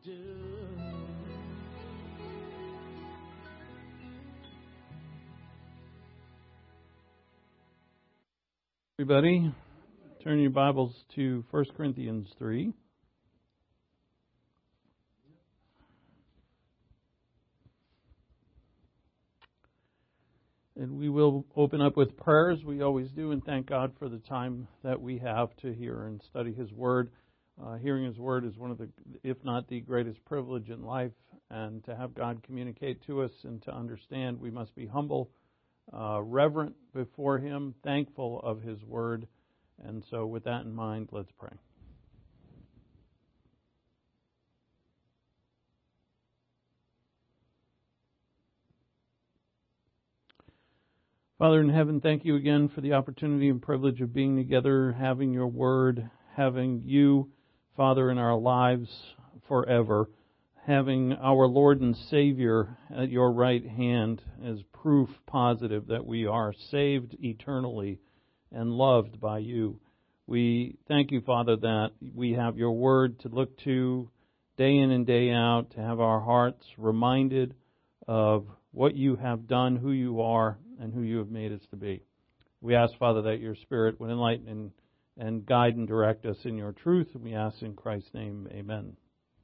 do. Everybody, turn your Bibles to 1 Corinthians 3. And we will open up with prayers. We always do, and thank God for the time that we have to hear and study His Word. Hearing His Word is one of the, if not the greatest privilege in life. And to have God communicate to us and to understand, we must be humble, reverent before Him, thankful of His Word. And so with that in mind, let's pray. Father in heaven, thank you again for the opportunity and privilege of being together, having your Word, having you, Father, in our lives forever, having our Lord and Savior at your right hand as proof positive that we are saved eternally and loved by you. We thank you, Father, that we have your Word to look to day in and day out, to have our hearts reminded of what you have done, who you are, and who you have made us to be. We ask, Father, that your Spirit would enlighten and guide and direct us in your truth, and we ask in Christ's name, amen.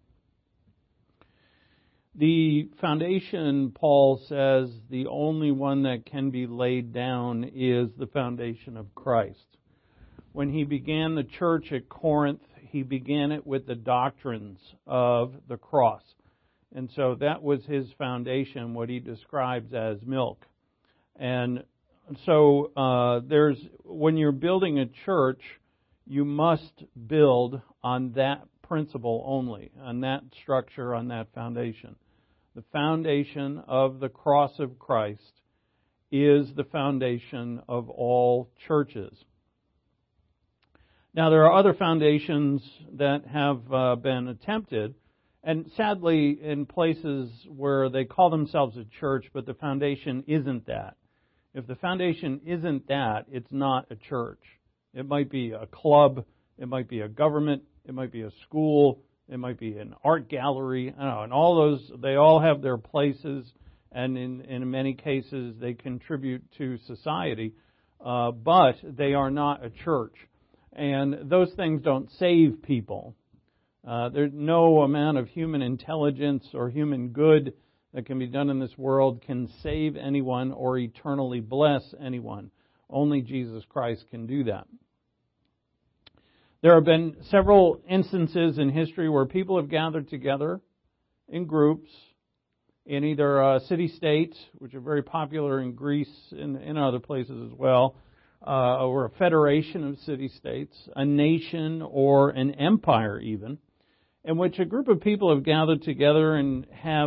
The foundation, Paul says, the only one that can be laid down is the foundation of Christ. When he began the church at Corinth, he began it with the doctrines of the cross. And so that was his foundation, what he describes as milk. And so when you're building a church, you must build on that principle only, on that structure, on that foundation. The foundation of the cross of Christ is the foundation of all churches. Now, there are other foundations that have been attempted, and sadly, in places where they call themselves a church, but the foundation isn't that. If the foundation isn't that, it's not a church. It might be a club, it might be a government, it might be a school, it might be an art gallery, I don't know, and all those, they all have their places, and in many cases they contribute to society, but they are not a church. And those things don't save people. There's no amount of human intelligence or human good that can be done in this world can save anyone or eternally bless anyone. Only Jesus Christ can do that. There have been several instances in history where people have gathered together in groups in either city-states, which are very popular in Greece and in other places as well, or a federation of city-states, a nation or an empire even, in which a group of people have gathered together and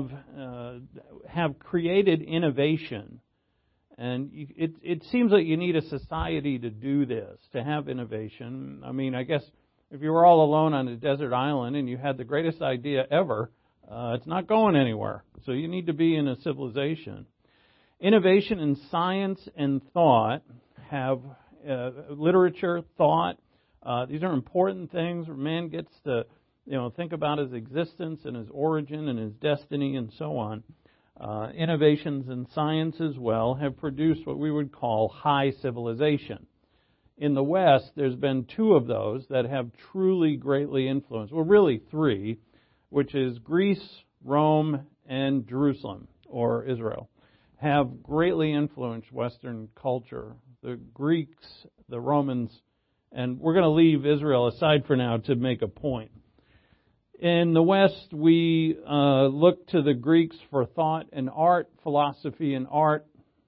have created innovation. And it seems like you need a society to do this, to have innovation. I mean, I guess if you were all alone on a desert island and you had the greatest idea ever, it's not going anywhere. So you need to be in a civilization. Innovation in science and thought have literature, thought. These are important things where man gets to think about his existence and his origin and his destiny and so on. Innovations in science as well have produced what we would call high civilization. In the West, there's been two of those that have truly greatly influenced, well, really three, which is Greece, Rome, and Jerusalem, or Israel, have greatly influenced Western culture. The Greeks, the Romans, and we're going to leave Israel aside for now to make a point. In the West, we look to the Greeks for thought and art, philosophy and art,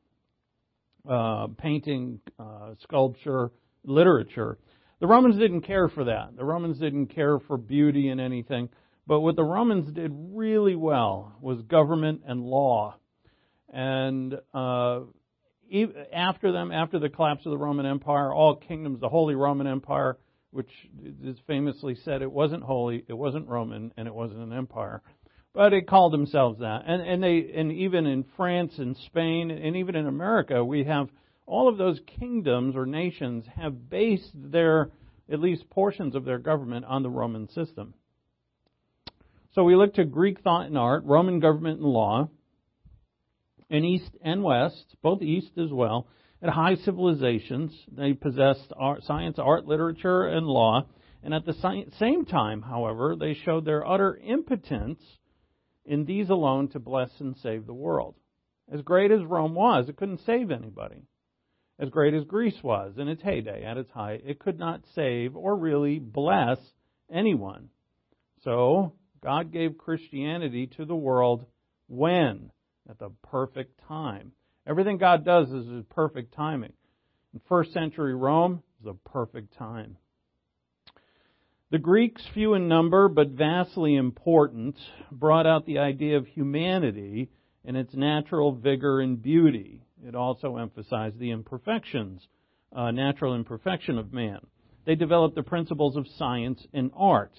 painting, sculpture, literature. The Romans didn't care for that. The Romans didn't care for beauty and anything. But what the Romans did really well was government and law. And after the collapse of the Roman Empire, all kingdoms, the Holy Roman Empire, which is famously said it wasn't holy, it wasn't Roman, and it wasn't an empire. But it called themselves that. And even in France and Spain, and even in America, we have all of those kingdoms or nations have based their, at least portions of their government on the Roman system. So we look to Greek thought and art, Roman government and law, in East and West, both East as well, at high civilizations. They possessed science, art, literature, and law. And at the same time, however, they showed their utter impotence in these alone to bless and save the world. As great as Rome was, it couldn't save anybody. As great as Greece was in its heyday, at its height, it could not save or really bless anyone. So, God gave Christianity to the world when? At the perfect time. Everything God does is in perfect timing. In first century Rome, it was a perfect time. The Greeks, few in number but vastly important, brought out the idea of humanity in its natural vigor and beauty. It also emphasized the imperfections, natural imperfection of man. They developed the principles of science and art.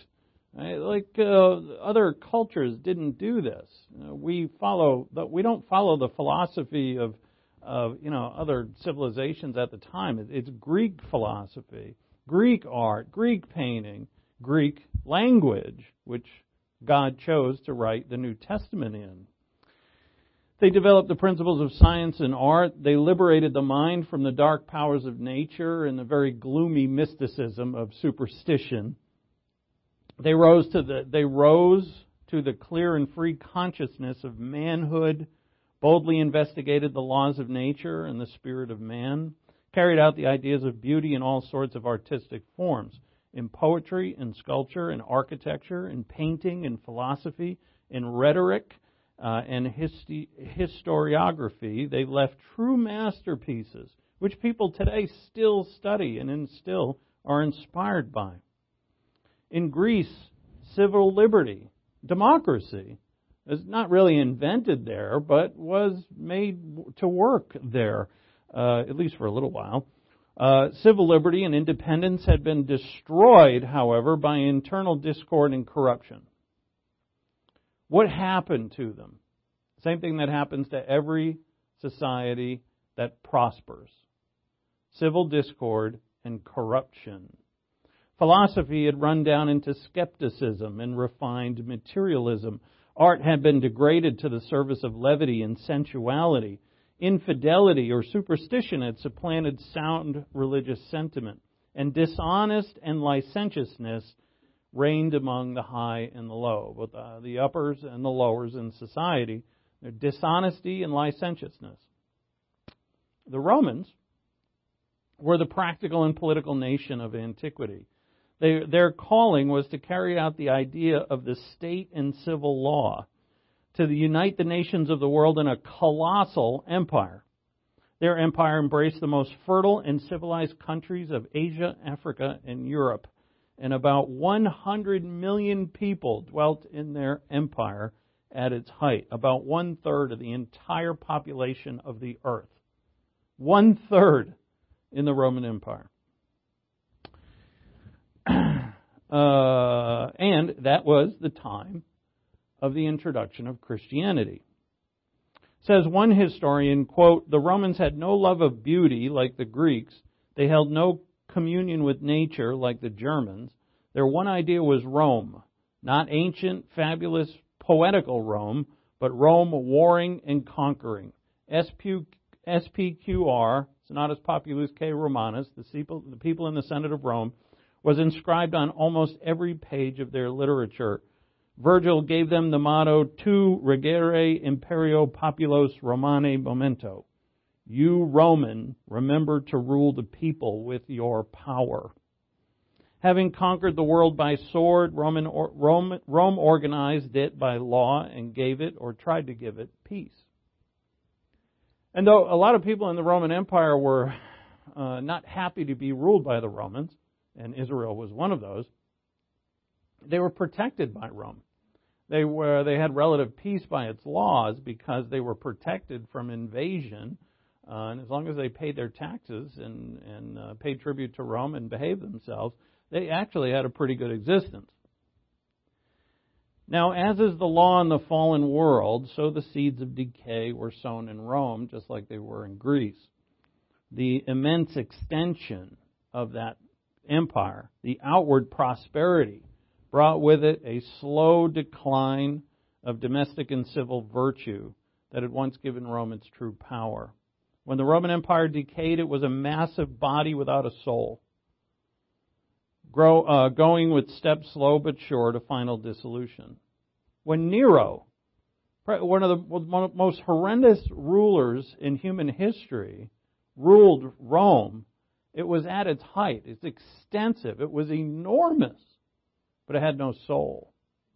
Other cultures didn't do this. We don't follow the philosophy of other civilizations at the time. It's Greek philosophy, Greek art, Greek painting, Greek language, which God chose to write the New Testament in. They developed the principles of science and art. They liberated the mind from the dark powers of nature and the very gloomy mysticism of superstition. They rose to the clear and free consciousness of manhood, boldly investigated the laws of nature and the spirit of man, carried out the ideas of beauty in all sorts of artistic forms, in poetry, in sculpture, in architecture, in painting, in philosophy, in rhetoric, and historiography. They left true masterpieces, which people today still study and still are inspired by. In Greece, civil liberty, democracy, is not really invented there, but was made to work there, at least for a little while. Civil liberty and independence had been destroyed, however, by internal discord and corruption. What happened to them? Same thing that happens to every society that prospers. Civil discord and corruption. Philosophy had run down into skepticism and refined materialism. Art had been degraded to the service of levity and sensuality. Infidelity or superstition had supplanted sound religious sentiment. And dishonest and licentiousness reigned among the high and the low, both the uppers and the lowers in society. Dishonesty and licentiousness. The Romans were the practical and political nation of antiquity. Their calling was to carry out the idea of the state and civil law, to unite the nations of the world in a colossal empire. Their empire embraced the most fertile and civilized countries of Asia, Africa, and Europe. And about 100 million people dwelt in their empire at its height, about 1/3 of the entire population of the earth. 1/3 in the Roman Empire. And that was the time of the introduction of Christianity. Says one historian, quote, "The Romans had no love of beauty like the Greeks. They held no communion with nature like the Germans. Their one idea was Rome, not ancient, fabulous, poetical Rome, but Rome warring and conquering. SPQR, Senatus Populus K Romanus, the people in the Senate of Rome, was inscribed on almost every page of their literature. Virgil gave them the motto, Tu regere imperio populos Romane momento. You, Roman, remember to rule the people with your power. Having conquered the world by sword, Rome organized it by law and gave it, or tried to give it, peace." And though a lot of people in the Roman Empire were not happy to be ruled by the Romans, and Israel was one of those, they were protected by Rome. They had relative peace by its laws because they were protected from invasion, and as long as they paid their taxes and paid tribute to Rome and behaved themselves, they actually had a pretty good existence. Now, as is the law in the fallen world, so the seeds of decay were sown in Rome, just like they were in Greece. The immense extension of that empire, the outward prosperity, brought with it a slow decline of domestic and civil virtue that had once given Rome its true power. When the Roman Empire decayed, it was a massive body without a soul, going with steps slow but sure to final dissolution. When Nero, one of the most horrendous rulers in human history, ruled Rome, it was at its height. It's extensive. It was enormous, but it had no soul.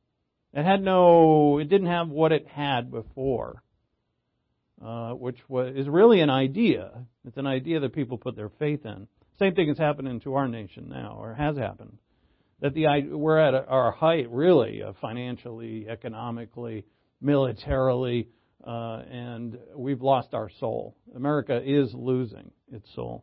It didn't have what it had before, which is really an idea. It's an idea that people put their faith in. Same thing is happening to our nation now, or has happened. That we're at our height, really, financially, economically, militarily, and we've lost our soul. America is losing its soul.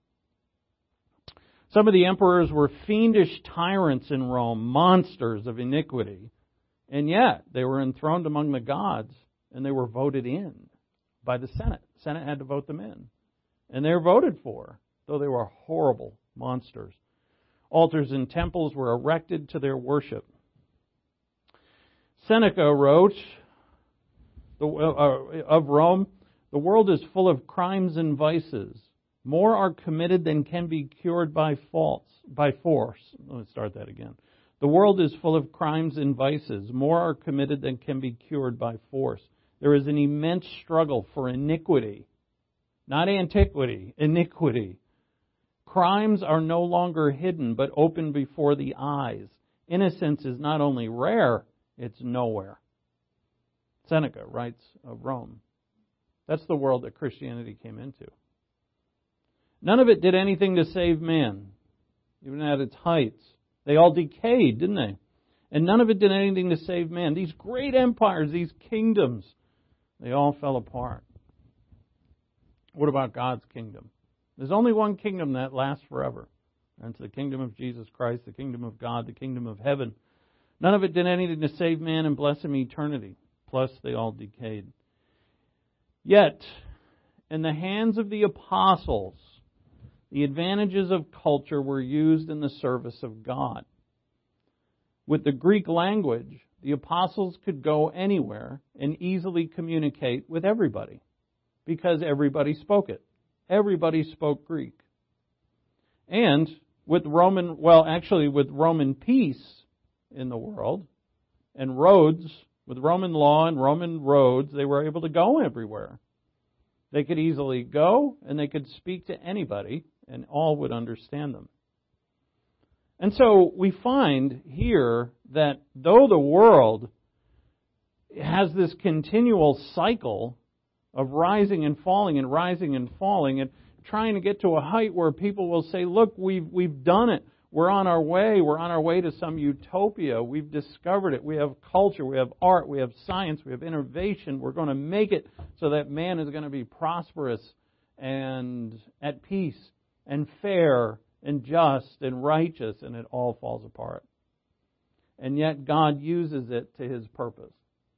Some of the emperors were fiendish tyrants in Rome, monsters of iniquity, and yet they were enthroned among the gods, and they were voted in by the Senate. The Senate had to vote them in, and they were voted for, though they were horrible monsters. Altars and temples were erected to their worship. Seneca wrote of Rome, "The world is full of crimes and vices. More are committed than can be cured by force." Let me start that again. The world is full of crimes and vices. More are committed than can be cured by force. There is an immense struggle for iniquity. Not antiquity, iniquity. Crimes are no longer hidden, but open before the eyes. Innocence is not only rare, it's nowhere. Seneca writes of Rome. That's the world that Christianity came into. None of it did anything to save man, even at its heights. They all decayed, didn't they? And none of it did anything to save man. These great empires, these kingdoms, they all fell apart. What about God's kingdom? There's only one kingdom that lasts forever. And it's the kingdom of Jesus Christ, the kingdom of God, the kingdom of heaven. None of it did anything to save man and bless him eternity. Plus, they all decayed. Yet, in the hands of the apostles, the advantages of culture were used in the service of God. With the Greek language, the apostles could go anywhere and easily communicate with everybody because everybody spoke it. Everybody spoke Greek. And with Roman peace in the world and roads, with Roman law and Roman roads, they were able to go everywhere. They could easily go and they could speak to anybody and all would understand them. And so we find here that though the world has this continual cycle of rising and falling and rising and falling and trying to get to a height where people will say, look, we've done it. We're on our way. We're on our way to some utopia. We've discovered it. We have culture. We have art. We have science. We have innovation. We're going to make it so that man is going to be prosperous and at peace and fair and just and righteous, and it all falls apart. And yet God uses it to His purpose.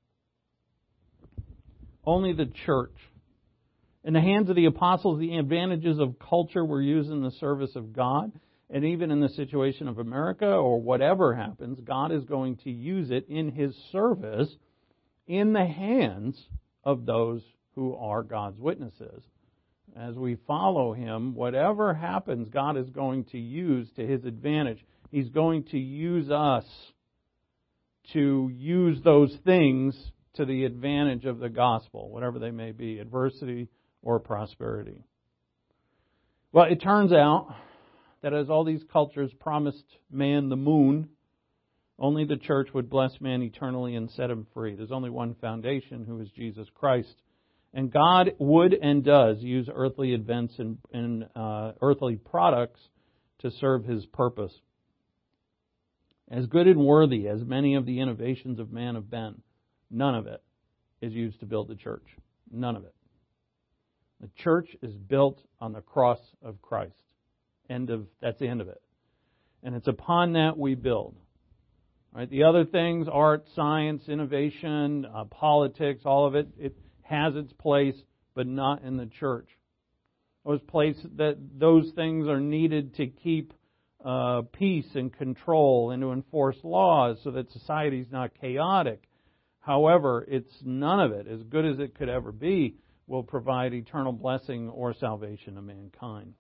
Only the church. In the hands of the apostles, the advantages of culture were used in the service of God. And even in the situation of America or whatever happens, God is going to use it in His service in the hands of those who are God's witnesses. As we follow Him, whatever happens, God is going to use to His advantage. He's going to use us to use those things to the advantage of the gospel, whatever they may be, adversity or prosperity. Well, it turns out that as all these cultures promised man the moon, only the church would bless man eternally and set him free. There's only one foundation, who is Jesus Christ. And God would and does use earthly events and earthly products to serve His purpose. As good and worthy as many of the innovations of man have been, none of it is used to build the church. None of it. The church is built on the cross of Christ. That's the end of it. And it's upon that we build. Right? The other things, art, science, innovation, politics, all of it, it has its place, but not in the church. Those things are needed to keep peace and control and to enforce laws so that society is not chaotic. However, it's none of it, as good as it could ever be, will provide eternal blessing or salvation to mankind.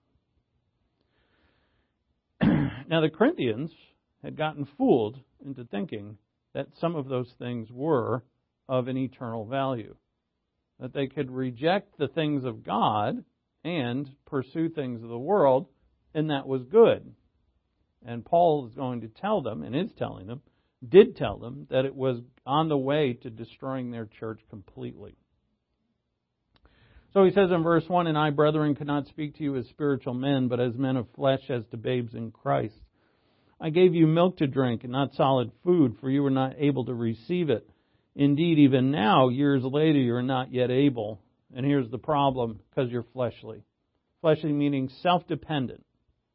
Now, the Corinthians had gotten fooled into thinking that some of those things were of an eternal value, that they could reject the things of God and pursue things of the world, and that was good. And Paul is going to tell them, and is telling them, did tell them, that it was on the way to destroying their church completely. So he says in verse 1, "And I, brethren, could not speak to you as spiritual men, but as men of flesh, as to babes in Christ. I gave you milk to drink and not solid food, for you were not able to receive it. Indeed, even now, years later, you are not yet able." And here's the problem, because you're fleshly. Fleshly meaning self-dependent,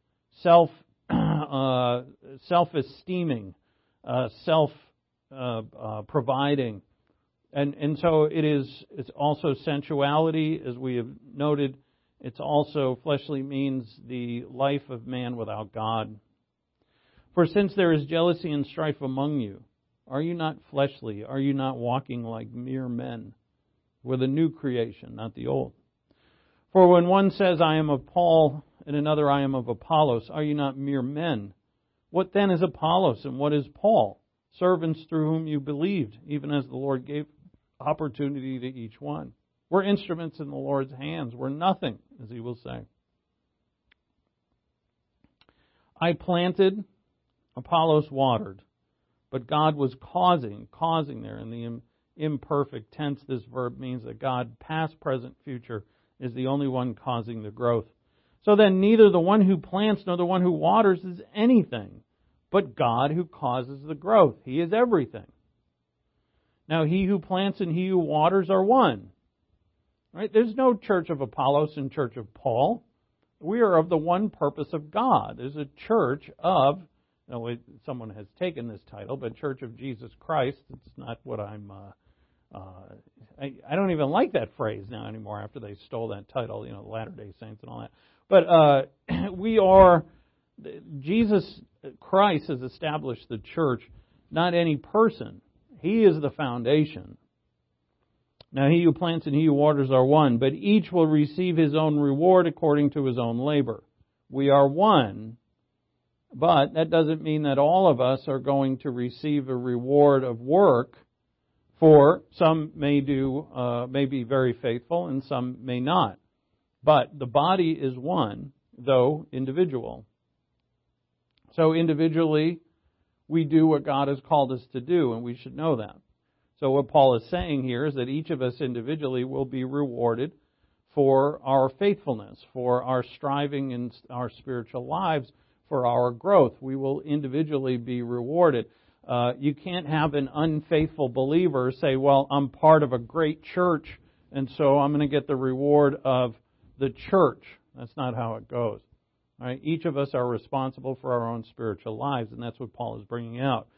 self-esteeming, self-providing. And so it's also sensuality, as we have noted. It's also, fleshly means the life of man without God. "For since there is jealousy and strife among you, are you not fleshly? Are you not walking like mere men? With a new creation, not the old. For when one says, 'I am of Paul,' and another, 'I am of Apollos,' are you not mere men? What then is Apollos and what is Paul? Servants through whom you believed, even as the Lord gave opportunity to each one. We're instruments in the Lord's hands. We're nothing," as he will say. "I planted, Apollos watered, but God was causing there in the imperfect tense. This verb means that God, past, present, future, is the only one causing the growth. So then neither the one who plants nor the one who waters is anything, but God who causes the growth. He is everything. Now he who plants and he who waters are one." Right? There's no church of Apollos and church of Paul. We are of the one purpose of God. There's a church of, someone has taken this title, but Church of Jesus Christ. It's not what I don't even like that phrase now anymore after they stole that title, the Latter-day Saints and all that. But we are, Jesus Christ has established the church, not any person. He is the foundation. Now he who plants and he who waters are one, but each will receive his own reward according to his own labor. We are one, but that doesn't mean that all of us are going to receive a reward of work, for some may be very faithful and some may not. But the body is one, though individual. So individually, we do what God has called us to do, and we should know that. So what Paul is saying here is that each of us individually will be rewarded for our faithfulness, for our striving in our spiritual lives, for our growth. We will individually be rewarded. You can't have an unfaithful believer say, "Well, I'm part of a great church, and so I'm going to get the reward of the church." That's not how it goes. All right? Each of us are responsible for our own spiritual lives, and that's what Paul is bringing out.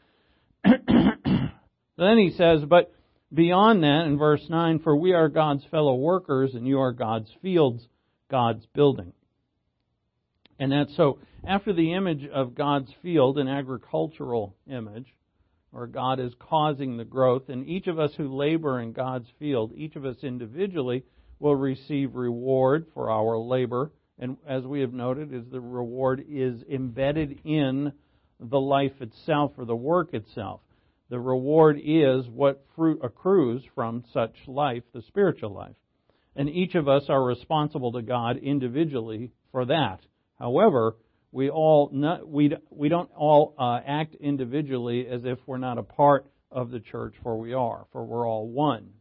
Then he says, "But beyond that," in verse 9, "for we are God's fellow workers, and you are God's fields, God's building." And that's so, after the image of God's field, an agricultural image, or God is causing the growth, and each of us who labor in God's field, each of us individually will receive reward for our labor. And as we have noted, is the reward is embedded in the life itself or the work itself. The reward is what fruit accrues from such life, the spiritual life. And each of us are responsible to God individually for that. However, we don't all act individually as if we're not a part of the church, for we're all one.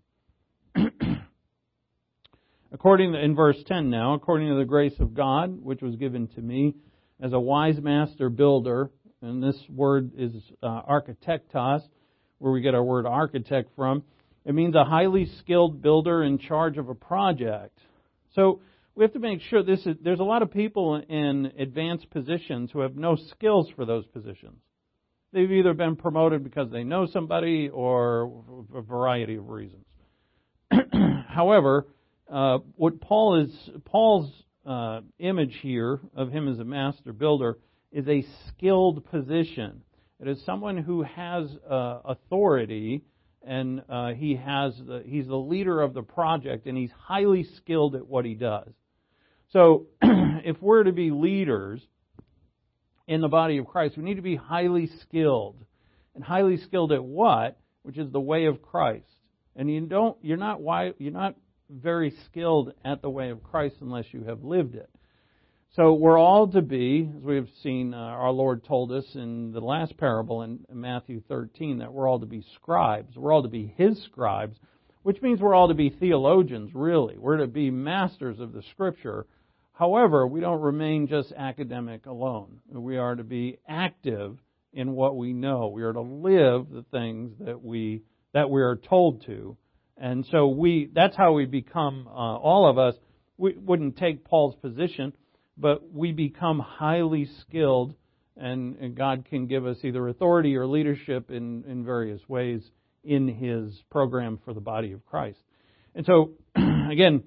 In verse 10 now, "According to the grace of God, which was given to me as a wise master builder," and this word is architectos, where we get our word architect from. It means a highly skilled builder in charge of a project. So we have to make sure there's a lot of people in advanced positions who have no skills for those positions. They've either been promoted because they know somebody or a variety of reasons. However, what Paul's image here of him as a master builder is a skilled position. It is someone who has authority, and he's the leader of the project, and he's highly skilled at what he does. So, if we're to be leaders in the body of Christ, we need to be highly skilled. And highly skilled at what? Which is the way of Christ. And you're not very skilled at the way of Christ unless you have lived it. So we're all to be, as we have seen, our Lord told us in the last parable in Matthew 13, that we're all to be scribes. We're all to be His scribes, which means we're all to be theologians, really. We're to be masters of the Scripture. However, we don't remain just academic alone. We are to be active in what we know. We are to live the things that we are told to. And so that's how we become, all of us, we wouldn't take Paul's position, but we become highly skilled, and God can give us either authority or leadership in various ways in His program for the body of Christ. And so, again,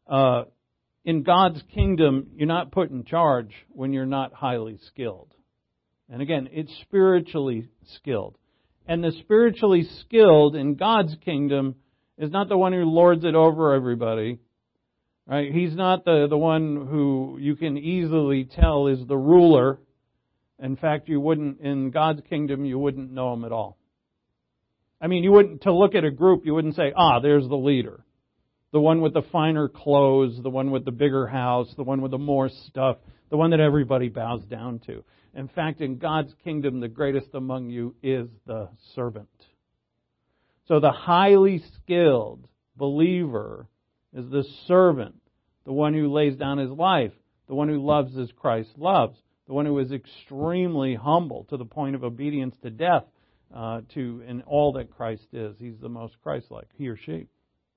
in God's kingdom, you're not put in charge when you're not highly skilled. And again, it's spiritually skilled. And the spiritually skilled in God's kingdom is not the one who lords it over everybody. Right? He's not the one who you can easily tell is the ruler. In fact, in God's kingdom, you wouldn't know him at all. I mean, to look at a group, you wouldn't say, there's the leader. The one with the finer clothes, the one with the bigger house, the one with the more stuff, the one that everybody bows down to. In fact, in God's kingdom, the greatest among you is the servant. So the highly skilled believer is the servant, the one who lays down his life, the one who loves as Christ loves, the one who is extremely humble to the point of obedience to death in all that Christ is. He's the most Christ-like, he or she.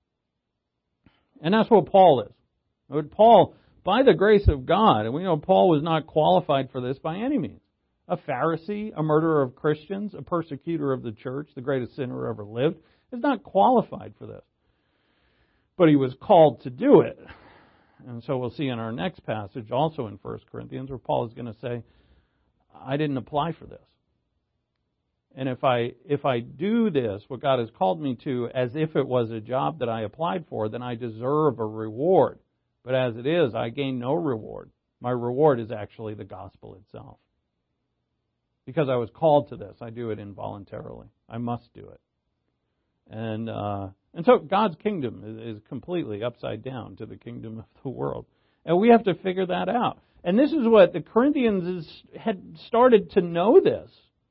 And that's what Paul is. But Paul, by the grace of God, and we know Paul was not qualified for this by any means. A Pharisee, a murderer of Christians, a persecutor of the church, the greatest sinner who ever lived, is not qualified for this. But he was called to do it. And so we'll see in our next passage, also in 1 Corinthians, where Paul is going to say, I didn't apply for this. And if I do this, what God has called me to, as if it was a job that I applied for, then I deserve a reward. But as it is, I gain no reward. My reward is actually the gospel itself. Because I was called to this, I do it involuntarily. I must do it. And so God's kingdom is completely upside down to the kingdom of the world. And we have to figure that out. And this is what the Corinthians had started to know this.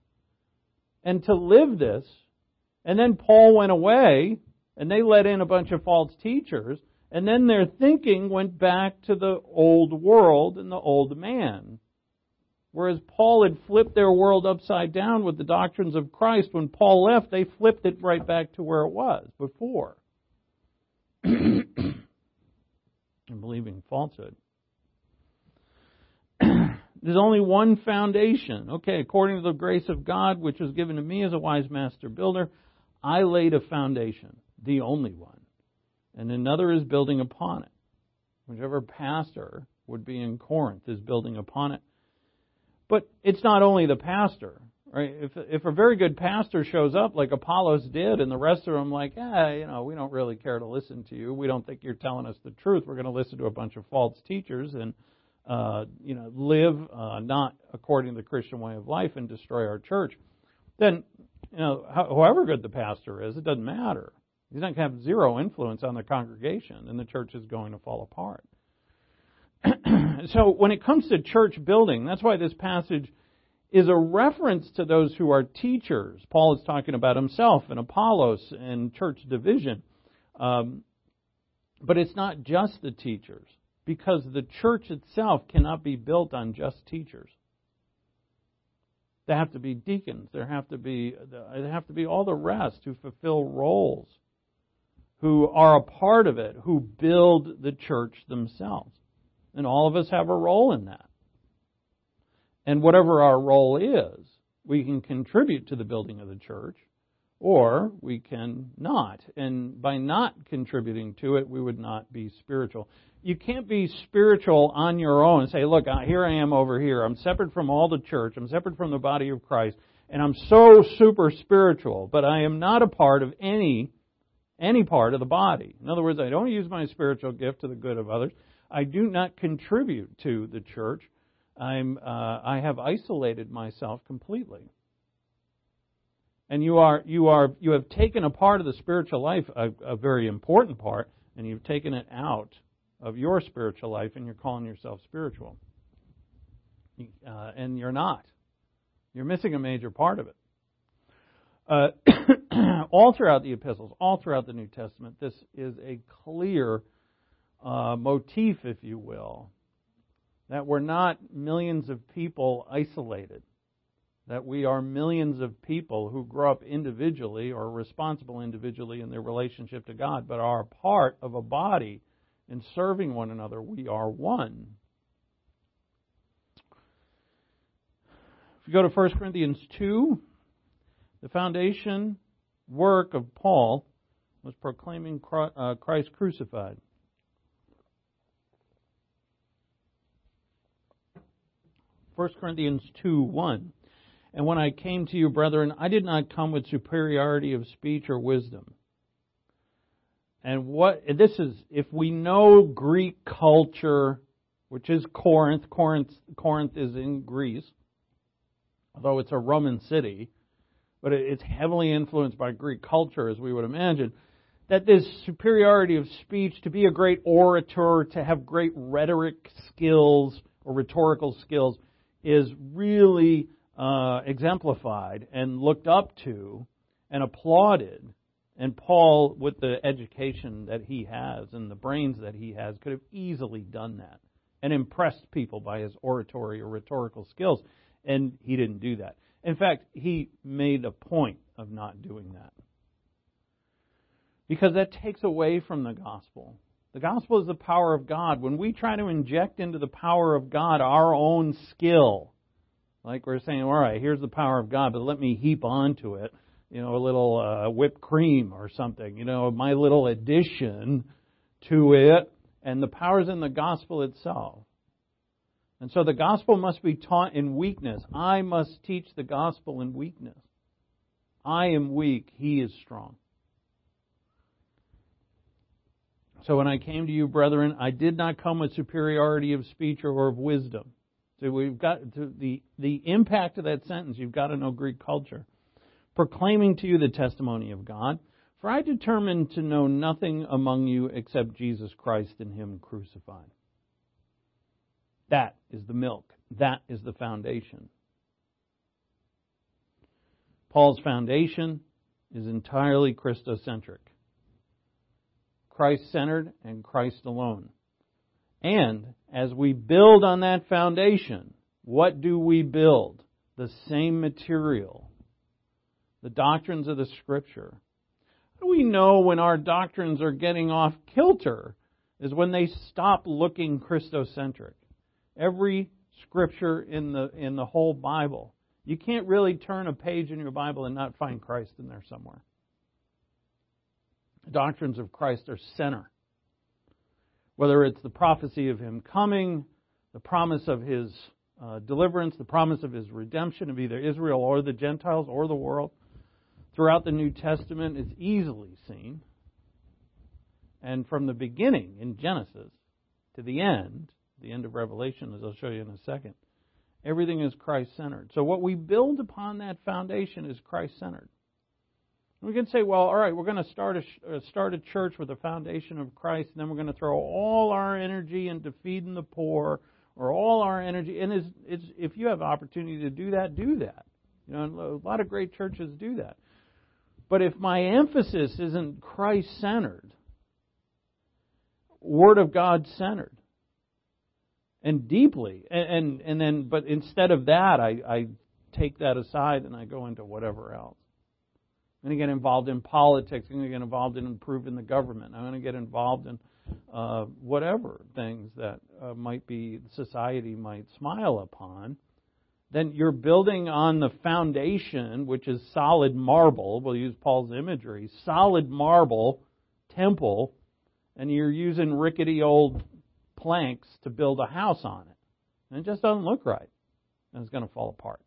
And to live this. And then Paul went away, and they let in a bunch of false teachers, and then their thinking went back to the old world and the old man. Whereas Paul had flipped their world upside down with the doctrines of Christ, when Paul left, they flipped it right back to where it was before. And believing falsehood. There's only one foundation. Okay, according to the grace of God, which was given to me as a wise master builder, I laid a foundation, the only one. And another is building upon it. Whichever pastor would be in Corinth is building upon it. But it's not only the pastor, right? If a very good pastor shows up like Apollos did, and the rest of them like, we don't really care to listen to you. We don't think you're telling us the truth. We're going to listen to a bunch of false teachers and live not according to the Christian way of life and destroy our church, then, however good the pastor is, it doesn't matter. He's not going to have zero influence on the congregation, and the church is going to fall apart. So when it comes to church building, that's why this passage is a reference to those who are teachers. Paul is talking about himself and Apollos and church division. But it's not just the teachers, because the church itself cannot be built on just teachers. There have to be deacons. There have to be all the rest who fulfill roles, who are a part of it, who build the church themselves. And all of us have a role in that. And whatever our role is, we can contribute to the building of the church, or we can not. And by not contributing to it, we would not be spiritual. You can't be spiritual on your own and say, look, here I am over here. I'm separate from all the church. I'm separate from the body of Christ. And I'm so super spiritual, but I am not a part of any part of the body. In other words, I don't use my spiritual gift to the good of others. I do not contribute to the church. I have isolated myself completely. And you have taken a part of the spiritual life, a very important part, and you've taken it out of your spiritual life, and you're calling yourself spiritual. And you're not. You're missing a major part of it. All throughout the epistles, all throughout the New Testament, this is a clear motif, if you will, that we're not millions of people isolated, that we are millions of people who grow up individually or responsible individually in their relationship to God, but are a part of a body in serving one another. We are one. If you go to 1 Corinthians 2, the foundation work of Paul was proclaiming Christ crucified. 1 Corinthians 2:1. And when I came to you, brethren, I did not come with superiority of speech or wisdom. And this is, if we know Greek culture, which is Corinth is in Greece, although it's a Roman city, but it's heavily influenced by Greek culture, as we would imagine, that this superiority of speech, to be a great orator, to have great rhetoric skills or rhetorical skills, is really exemplified and looked up to and applauded. And Paul, with the education that he has and the brains that he has, could have easily done that and impressed people by his oratory or rhetorical skills. And he didn't do that. In fact, he made a point of not doing that, because that takes away from the gospel. The gospel is the power of God. When we try to inject into the power of God our own skill, like we're saying, all right, here's the power of God, but let me heap onto it, a little whipped cream or something, my little addition to it, and the power's in the gospel itself. And so the gospel must be taught in weakness. I must teach the gospel in weakness. I am weak, he is strong. So when I came to you, brethren, I did not come with superiority of speech or of wisdom. So we've got to the impact of that sentence. You've got to know Greek culture. Proclaiming to you the testimony of God. For I determined to know nothing among you except Jesus Christ and Him crucified. That is the milk. That is the foundation. Paul's foundation is entirely Christocentric. Christ-centered and Christ alone. And as we build on that foundation, what do we build? The same material. The doctrines of the Scripture. How do we know when our doctrines are getting off kilter? Is when they stop looking Christocentric. Every Scripture in the whole Bible. You can't really turn a page in your Bible and not find Christ in there somewhere. The doctrines of Christ are center. Whether it's the prophecy of Him coming, the promise of His deliverance, the promise of His redemption of either Israel or the Gentiles or the world, throughout the New Testament is easily seen. And from the beginning in Genesis to the end of Revelation, as I'll show you in a second, everything is Christ-centered. So what we build upon that foundation is Christ-centered. We can say, well, all right, we're going to start a church with a foundation of Christ, and then we're going to throw all our energy into feeding the poor, or all our energy. And if you have opportunity to do that, do that. A lot of great churches do that. But if my emphasis isn't Christ-centered, Word of God-centered, and deeply, but instead of that, I take that aside and I go into whatever else. I'm going to get involved in politics. I'm going to get involved in improving the government. I'm going to get involved in whatever things that society might smile upon. Then you're building on the foundation, which is solid marble. We'll use Paul's imagery. Solid marble temple. And you're using rickety old planks to build a house on it. And it just doesn't look right. And it's going to fall apart.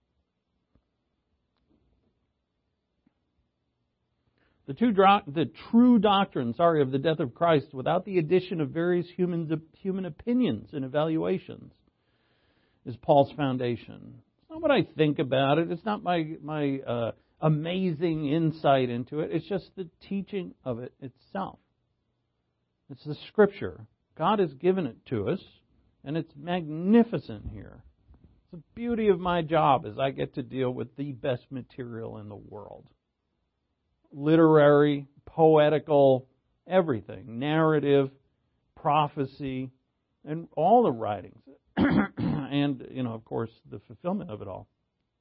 The true doctrine, of the death of Christ, without the addition of various human opinions and evaluations, is Paul's foundation. It's not what I think about it. It's not my amazing insight into it. It's just the teaching of it itself. It's the Scripture. God has given it to us, and it's magnificent here. It's the beauty of my job is I get to deal with the best material in the world. Literary, poetical, everything, narrative, prophecy, and all the writings. And, of course, the fulfillment of it all.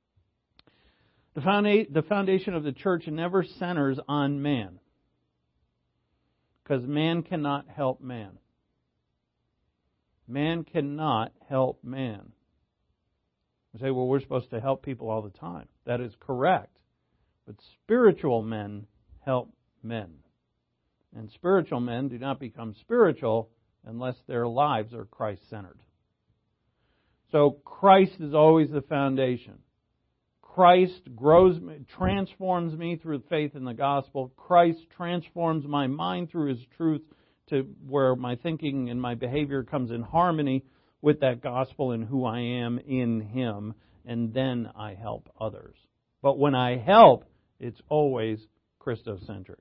The foundation of the church never centers on man, because man cannot help man. Man cannot help man. You say, well, we're supposed to help people all the time. That is correct. But spiritual men help men. And spiritual men do not become spiritual unless their lives are Christ-centered. So Christ is always the foundation. Christ transforms me through faith in the gospel. Christ transforms my mind through His truth to where my thinking and my behavior comes in harmony with that gospel and who I am in Him. And then I help others. But when I help, it's always Christocentric.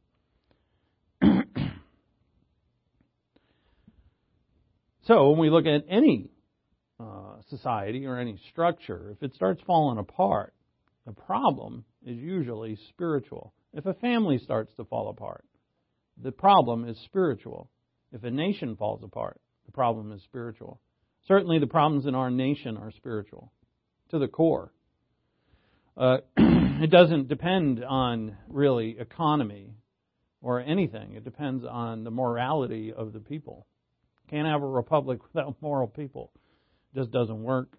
So when we look at any society or any structure, if it starts falling apart, the problem is usually spiritual. If a family starts to fall apart, the problem is spiritual. If a nation falls apart, the problem is spiritual. Certainly the problems in our nation are spiritual, to the core. It doesn't depend on, really, economy or anything. It depends on the morality of the people. Can't have a republic without moral people. It just doesn't work.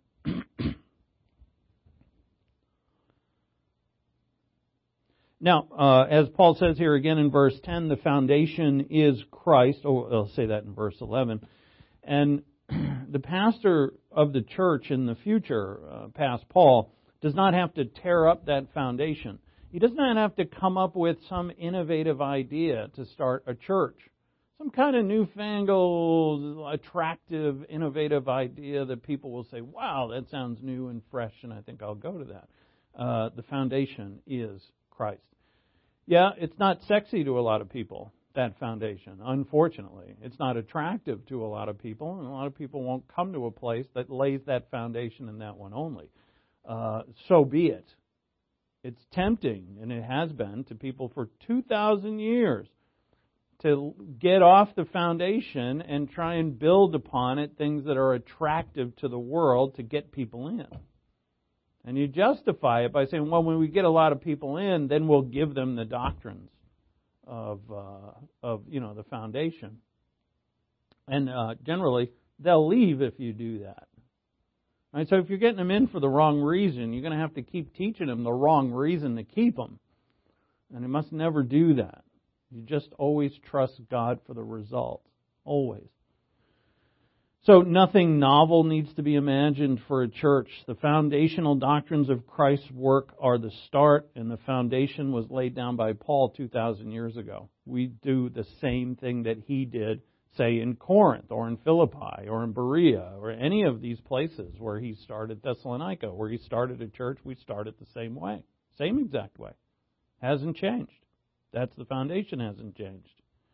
Now, as Paul says here again in verse 10, the foundation is Christ. I'll say that in verse 11. And the pastor of the church in the future, past Paul, does not have to tear up that foundation. He does not have to come up with some innovative idea to start a church. Some kind of newfangled, attractive, innovative idea that people will say, wow, that sounds new and fresh, and I think I'll go to that. The foundation is Christ. Yeah, it's not sexy to a lot of people, that foundation, unfortunately. It's not attractive to a lot of people, and a lot of people won't come to a place that lays that foundation and that one only. So be it. It's tempting, and it has been, to people for 2,000 years to get off the foundation and try and build upon it things that are attractive to the world to get people in. And you justify it by saying, well, when we get a lot of people in, then we'll give them the doctrines of the foundation. And generally, they'll leave if you do that. Right? So if you're getting them in for the wrong reason, you're going to have to keep teaching them the wrong reason to keep them. And you must never do that. You just always trust God for the result. Always. So nothing novel needs to be imagined for a church. The foundational doctrines of Christ's work are the start, and the foundation was laid down by Paul 2,000 years ago. We do the same thing that he did, say, in Corinth or in Philippi or in Berea or any of these places where he started Thessalonica, where he started a church. We start it the same way. Same exact way. Hasn't changed. That's the foundation hasn't changed.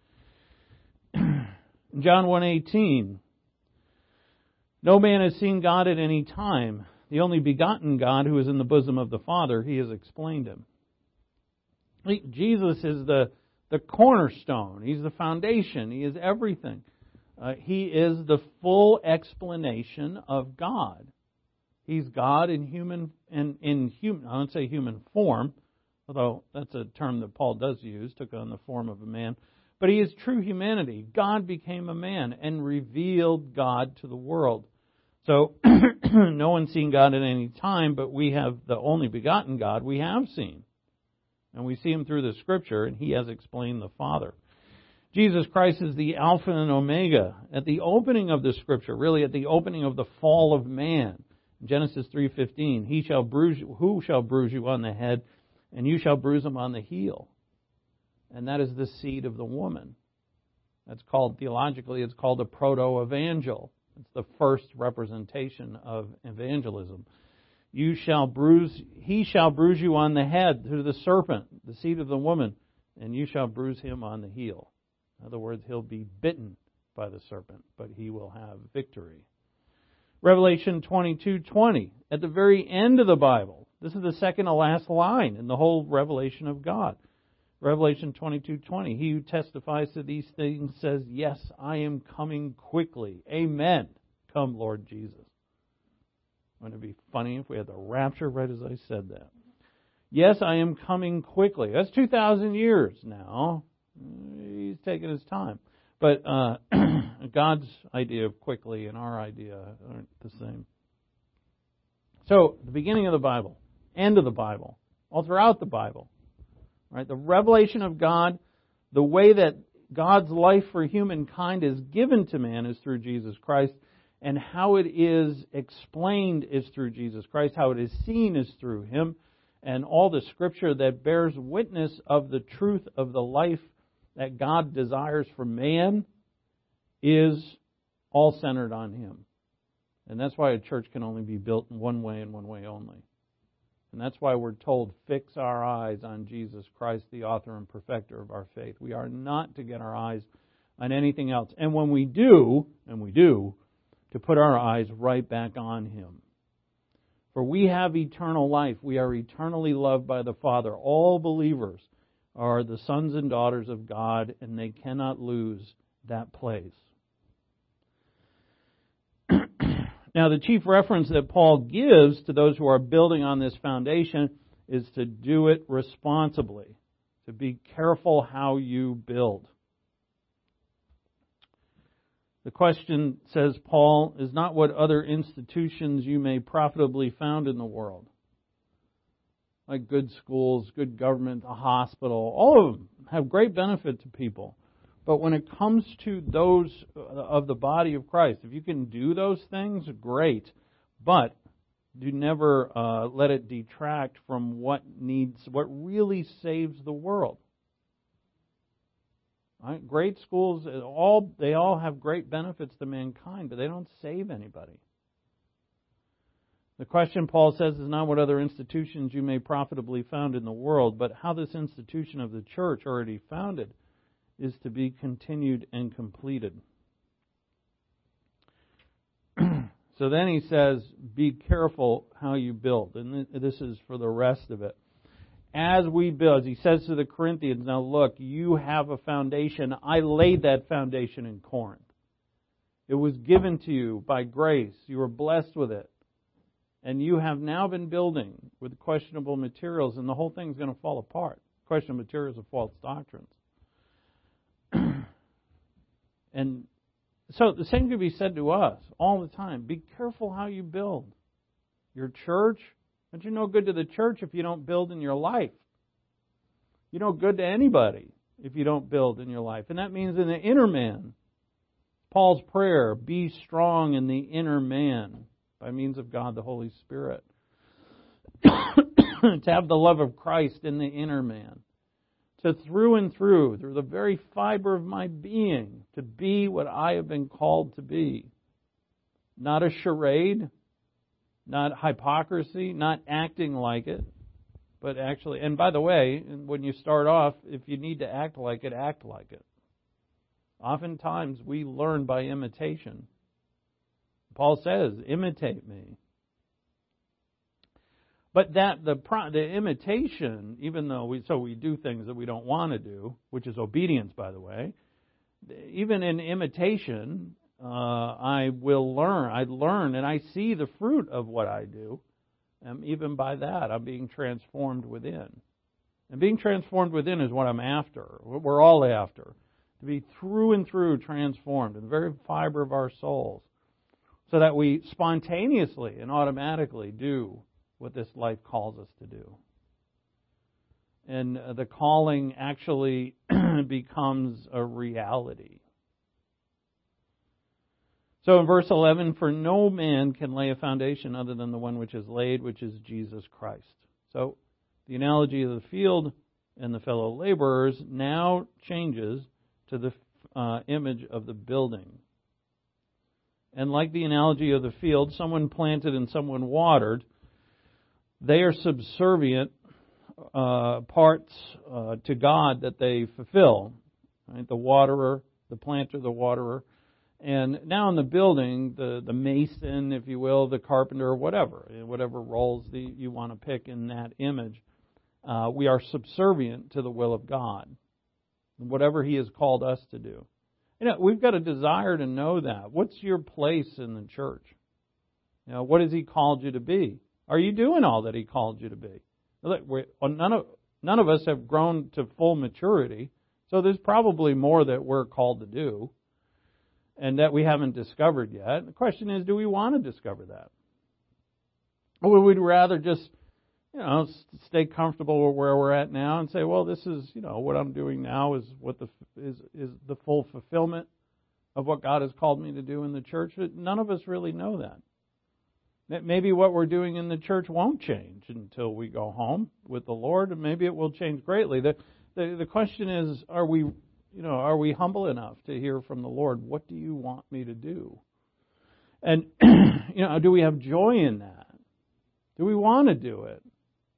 John 1:18, no man has seen God at any time. The only begotten God who is in the bosom of the Father, He has explained Him. Jesus is the cornerstone. He's the foundation. He is everything. He is the full explanation of God. He's God in human, I don't say human form, although that's a term that Paul does use, took on the form of a man. But He is true humanity. God became a man and revealed God to the world. So, no one's seen God at any time, but we have the only begotten God we have seen. And we see Him through the Scripture, and He has explained the Father. Jesus Christ is the Alpha and Omega. At the opening of the Scripture, really at the opening of the fall of man, Genesis 3:15, who shall bruise you on the head, and you shall bruise him on the heel. And that is the seed of the woman. That's called, theologically, it's called a proto-evangel. It's the first representation of evangelism. He shall bruise you on the head through the serpent, the seed of the woman, and you shall bruise him on the heel. In other words, he'll be bitten by the serpent, but he will have victory. Revelation 22:20, at the very end of the Bible. This is the second to last line in the whole revelation of God. Revelation 22:20, he who testifies to these things says, yes, I am coming quickly. Amen. Come, Lord Jesus. Wouldn't it be funny if we had the rapture right as I said that? Yes, I am coming quickly. That's 2,000 years now. He's taking his time. But God's idea of quickly and our idea aren't the same. So, the beginning of the Bible, end of the Bible, all throughout the Bible, right? The revelation of God, the way that God's life for humankind is given to man is through Jesus Christ, and how it is explained is through Jesus Christ, how it is seen is through Him, and all the Scripture that bears witness of the truth of the life that God desires for man is all centered on Him. And that's why a church can only be built in one way and one way only. And that's why we're told, fix our eyes on Jesus Christ, the author and perfecter of our faith. We are not to get our eyes on anything else. And when we do, to put our eyes right back on Him. For we have eternal life. We are eternally loved by the Father. All believers are the sons and daughters of God, and they cannot lose that place. Now, the chief reference that Paul gives to those who are building on this foundation is to do it responsibly, to be careful how you build. The question, says Paul, is not what other institutions you may profitably found in the world, like good schools, good government, a hospital. All of them have great benefit to people. But when it comes to those of the body of Christ, if you can do those things, great. But do never let it detract from what really saves the world. Right? Great schools, they all have great benefits to mankind, but they don't save anybody. The question, Paul says, is not what other institutions you may profitably found in the world, but how this institution of the church already founded is to be continued and completed. So then he says, be careful how you build. And this is for the rest of it. As we build, as he says to the Corinthians, now look, you have a foundation. I laid that foundation in Corinth. It was given to you by grace. You were blessed with it. And you have now been building with questionable materials, and the whole thing's going to fall apart. Questionable materials of false doctrines. And so the same could be said to us all the time. Be careful how you build. Your church, but you're no good to the church if you don't build in your life. You're no good to anybody if you don't build in your life. And that means in the inner man. Paul's prayer, be strong in the inner man by means of God the Holy Spirit. To have the love of Christ in the inner man. To through and through the very fiber of my being, to be what I have been called to be. Not a charade, not hypocrisy, not acting like it, but actually, and by the way, when you start off, if you need to act like it, act like it. Oftentimes we learn by imitation. Paul says, imitate me. But that the imitation, even though we do things that we don't want to do, which is obedience, by the way, even in imitation, I learn, and I see the fruit of what I do. And even by that, I'm being transformed within. And being transformed within is what I'm after. We're all after. To be through and through transformed in the very fiber of our souls. So that we spontaneously and automatically do what this life calls us to do. and the calling actually becomes a reality. So in verse 11, for no man can lay a foundation other than the one which is laid, which is Jesus Christ. So the analogy of the field and the fellow laborers now changes to the image of the building. And like the analogy of the field, someone planted and someone watered, they are subservient parts to God that they fulfill. Right? The waterer, the planter, the waterer. And now in the building, the mason, if you will, the carpenter, whatever roles you want to pick in that image, we are subservient to the will of God, whatever He has called us to do. We've got a desire to know that. What's your place in the church? What has He called you to be? Are you doing all that He called you to be? Look, none of us have grown to full maturity, so there's probably more that we're called to do and that we haven't discovered yet. The question is, do we want to discover that? Or would we rather just, stay comfortable where we're at now and say, well, this is, what I'm doing now is what is the full fulfillment of what God has called me to do in the church? None of us really know that. Maybe what we're doing in the church won't change until we go home with the Lord, and maybe it will change greatly. The question is, are we humble enough to hear from the Lord? What do you want me to do? And, do we have joy in that? Do we want to do it?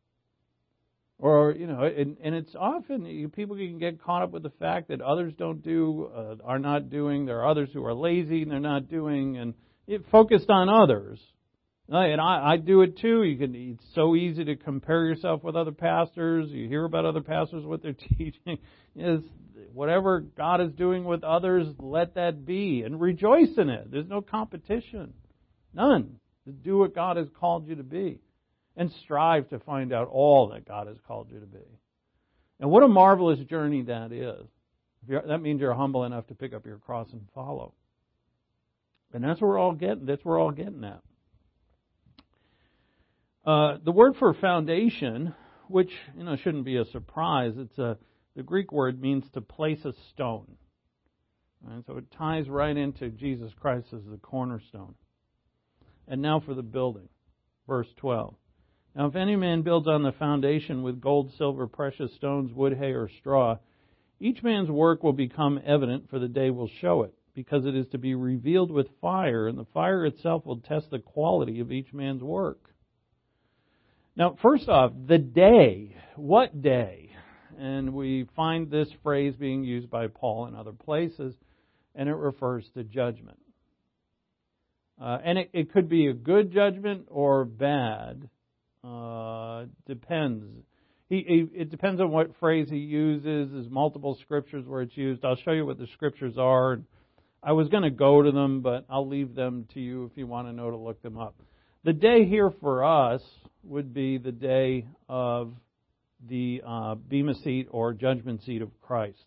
Or, and it's often, people can get caught up with the fact that others are not doing, there are others who are lazy and they're not doing, and it focused on others. And I do it too. It's so easy to compare yourself with other pastors. You hear about other pastors, what they're teaching. Whatever God is doing with others, let that be. And rejoice in it. There's no competition. None. Just do what God has called you to be. And strive to find out all that God has called you to be. And what a marvelous journey that is. That means you're humble enough to pick up your cross and follow. And that's what we're all getting at. The word for foundation, which shouldn't be a surprise, the Greek word means to place a stone. And so it ties right into Jesus Christ as the cornerstone. And now for the building, verse 12. Now if any man builds on the foundation with gold, silver, precious stones, wood, hay, or straw, each man's work will become evident, for the day will show it, because it is to be revealed with fire, and the fire itself will test the quality of each man's work. Now, first off, the day. What day? And we find this phrase being used by Paul in other places, and it refers to judgment. And it could be a good judgment or bad. Depends. It depends on what phrase he uses. There's multiple scriptures where it's used. I'll show you what the scriptures are. I was going to go to them, but I'll leave them to you if you want to know to look them up. The day here for us would be the day of the Bema seat or judgment seat of Christ.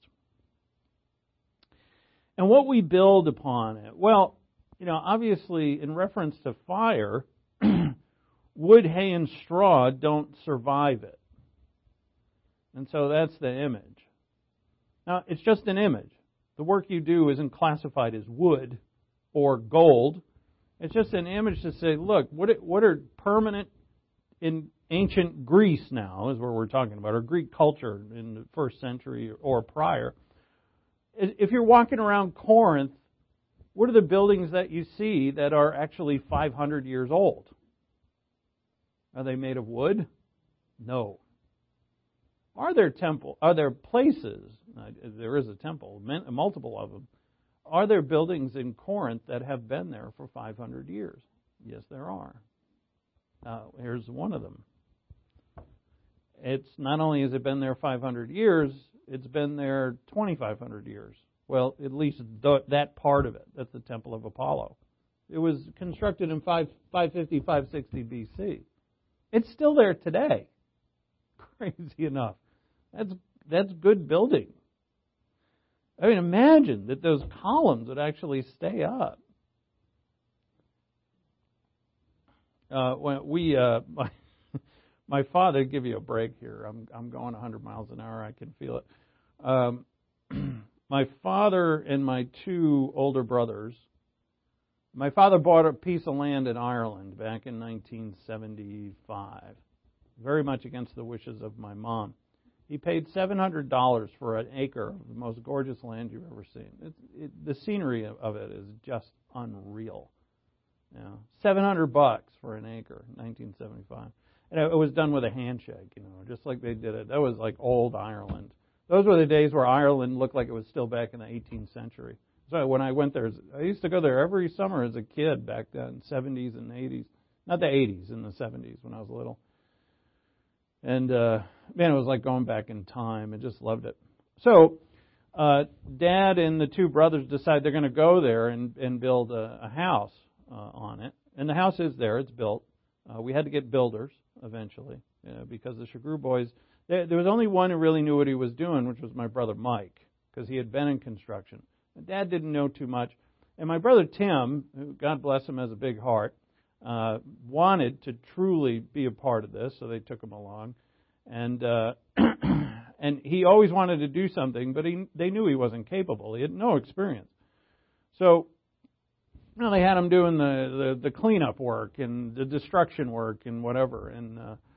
And what we build upon it. Well, obviously in reference to fire, wood, hay, and straw don't survive it. And so that's the image. Now, it's just an image. The work you do isn't classified as wood or gold. It's just an image to say, look, what are permanent in ancient Greece now, is what we're talking about, or Greek culture in the first century or prior. If you're walking around Corinth, what are the buildings that you see that are actually 500 years old? Are they made of wood? No. Are there places? There is a temple, multiple of them. Are there buildings in Corinth that have been there for 500 years? Yes, there are. Here's one of them. It's not only has it been there 500 years, it's been there 2,500 years. Well, at least that part of it. That's the Temple of Apollo. It was constructed in 550, 560 BC. It's still there today. Crazy enough. That's good building. I mean, imagine that those columns would actually stay up. My father, give you a break here. I'm going 100 miles an hour. I can feel it. My father and my two older brothers. My father bought a piece of land in Ireland back in 1975, very much against the wishes of my mom. He paid $700 for an acre of the most gorgeous land you've ever seen. The scenery of it is just unreal. You know, $700 for an acre, 1975, and it was done with a handshake. You know, just like they did it. That was like old Ireland. Those were the days where Ireland looked like it was still back in the 18th century. So when I went there, I used to go there every summer as a kid back then, 70s and 80s. Not the 80s, in the 70s when I was little. And, man, it was like going back in time. I just loved it. So, Dad and the two brothers decide they're going to go there and build a house on it. And the house is there. It's built. We had to get builders eventually because the Chagru boys, there was only one who really knew what he was doing, which was my brother Mike, because he had been in construction. Dad didn't know too much. And my brother Tim, who, God bless him, has a big heart, wanted to truly be a part of this, so they took him along. And and he always wanted to do something, but they knew he wasn't capable. He had no experience. So, you know, they had him doing the cleanup work and the destruction work and whatever. And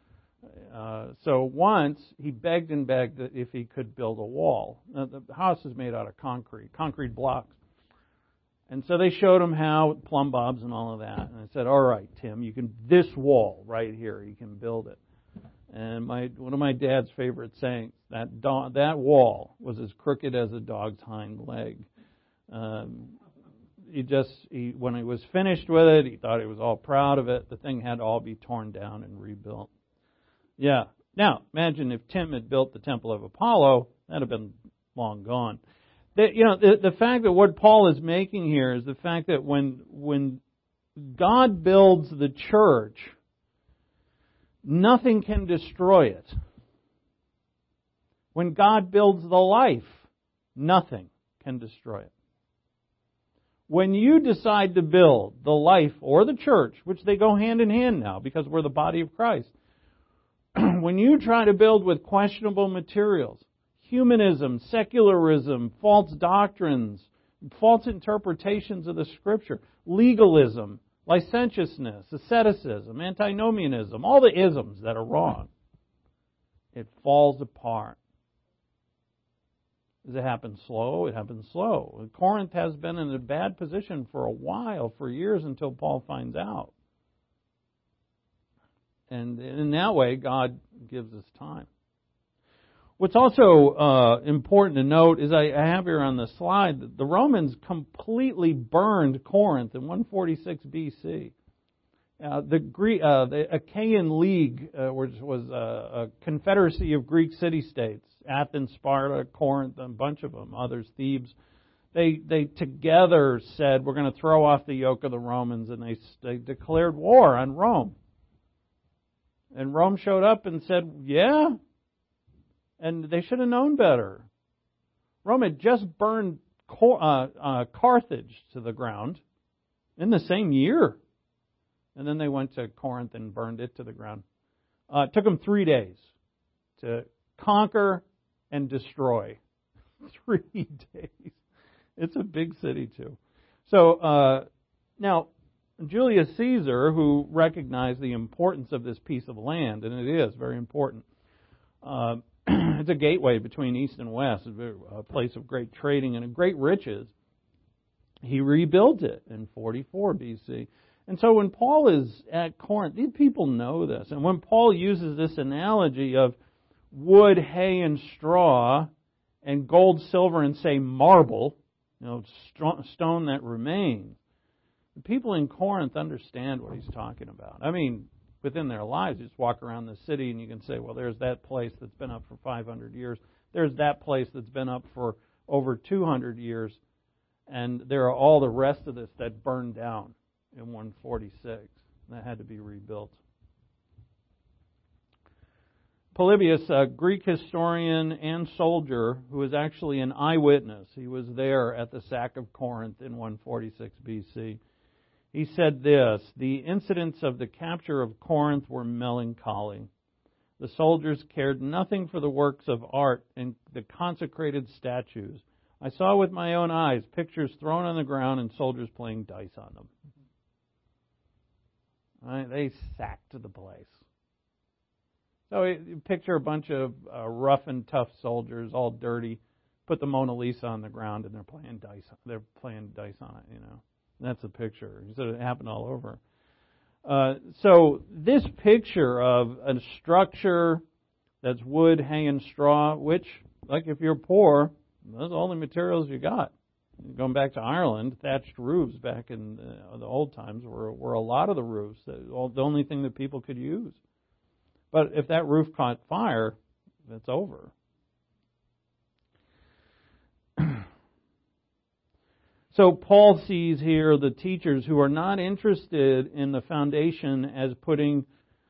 so once he begged and begged that if he could build a wall. Now, the house is made out of concrete blocks. And so they showed him how, plumb bobs and all of that. And I said, all right, Tim, you can, this wall right here, you can build it. And one of my dad's favorite sayings, that wall was as crooked as a dog's hind leg. When he was finished with it, he thought he was all proud of it. The thing had to all be torn down and rebuilt. Yeah. Now, imagine if Tim had built the Temple of Apollo, that'd have been long gone. The fact that what Paul is making here is the fact that when God builds the church, nothing can destroy it. When God builds the life, nothing can destroy it. When you decide to build the life or the church, which they go hand in hand now because we're the body of Christ, when you try to build with questionable materials, humanism, secularism, false doctrines, false interpretations of the Scripture, legalism, licentiousness, asceticism, antinomianism, all the isms that are wrong, it falls apart. Does it happen slow? It happens slow. Corinth has been in a bad position for a while, for years, until Paul finds out. And in that way, God gives us time. What's also important to note is I have here on the slide that the Romans completely burned Corinth in 146 B.C. The Achaean League, which was a confederacy of Greek city-states, Athens, Sparta, Corinth, a bunch of them, others, Thebes, they together said, we're going to throw off the yoke of the Romans, and they declared war on Rome. And Rome showed up and said, yeah. And they should have known better. Rome had just burned Carthage to the ground in the same year. And then they went to Corinth and burned it to the ground. It took them 3 days to conquer and destroy. 3 days. It's a big city, too. So, now, Julius Caesar, who recognized the importance of this piece of land, and it is very important, it's a gateway between East and West, a place of great trading and of great riches. He rebuilt it in 44 BC. And so when Paul is at Corinth, these people know this. And when Paul uses this analogy of wood, hay, and straw, and gold, silver, and say marble, stone that remains, the people in Corinth understand what he's talking about. I mean, within their lives, you just walk around the city and you can say, well, there's that place that's been up for 500 years. There's that place that's been up for over 200 years. And there are all the rest of this that burned down in 146. That had to be rebuilt. Polybius, a Greek historian and soldier who was actually an eyewitness, he was there at the sack of Corinth in 146 BC. He said this, the incidents of the capture of Corinth were melancholy. The soldiers cared nothing for the works of art and the consecrated statues. I saw with my own eyes pictures thrown on the ground and soldiers playing dice on them. Right? They sacked the place. So you picture a bunch of rough and tough soldiers, all dirty, put the Mona Lisa on the ground, and they're playing dice. They're playing dice on it. And that's the picture. So it happened all over. So this picture of a structure that's wood hanging straw, which, like if you're poor, those are all the materials you got. Going back to Ireland, thatched roofs back in the old times were a lot of the roofs. The only thing that people could use. But if that roof caught fire, it's over. So Paul sees here the teachers who are not interested in the foundation as putting...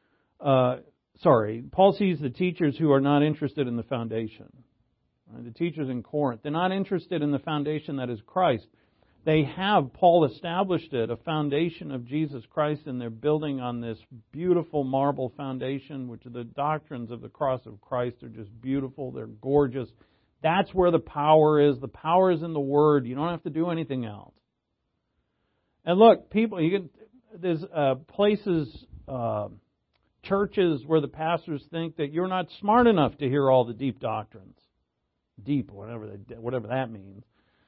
Paul sees the teachers who are not interested in the foundation. The teachers in Corinth. They're not interested in the foundation that is Christ. They have, Paul established it, a foundation of Jesus Christ, and they're building on this beautiful marble foundation, which the doctrines of the cross of Christ are just beautiful. They're gorgeous. That's where the power is. The power is in the Word. You don't have to do anything else. And look, people, there's places, churches where the pastors think that you're not smart enough to hear all the deep doctrines. Deep, whatever that means.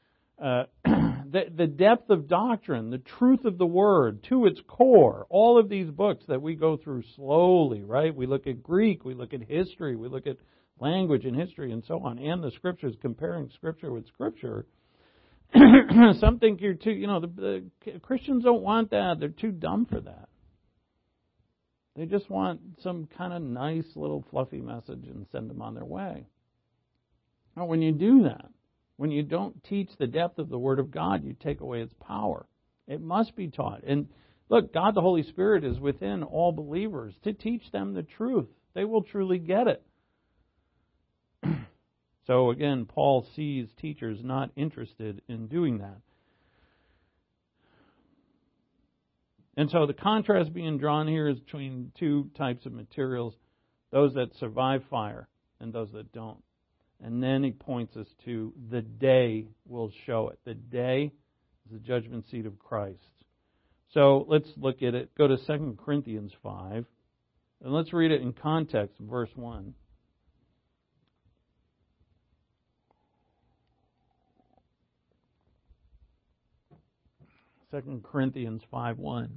The depth of doctrine, the truth of the Word to its core, all of these books that we go through slowly, right? We look at Greek, we look at history, we look at language and history and so on, and the Scriptures, comparing Scripture with Scripture. Some think you're too, the Christians don't want that. They're too dumb for that. They just want some kind of nice little fluffy message and send them on their way. Now, when you do that, when you don't teach the depth of the Word of God, you take away its power. It must be taught. And look, God the Holy Spirit is within all believers to teach them the truth. They will truly get it. So again, Paul sees teachers not interested in doing that. And so the contrast being drawn here is between two types of materials, those that survive fire and those that don't. And then he points us to the day will show it. The day is the judgment seat of Christ. So let's look at it. Go to 2 Corinthians 5. And let's read it in context, verse 1. 2 Corinthians 5:1.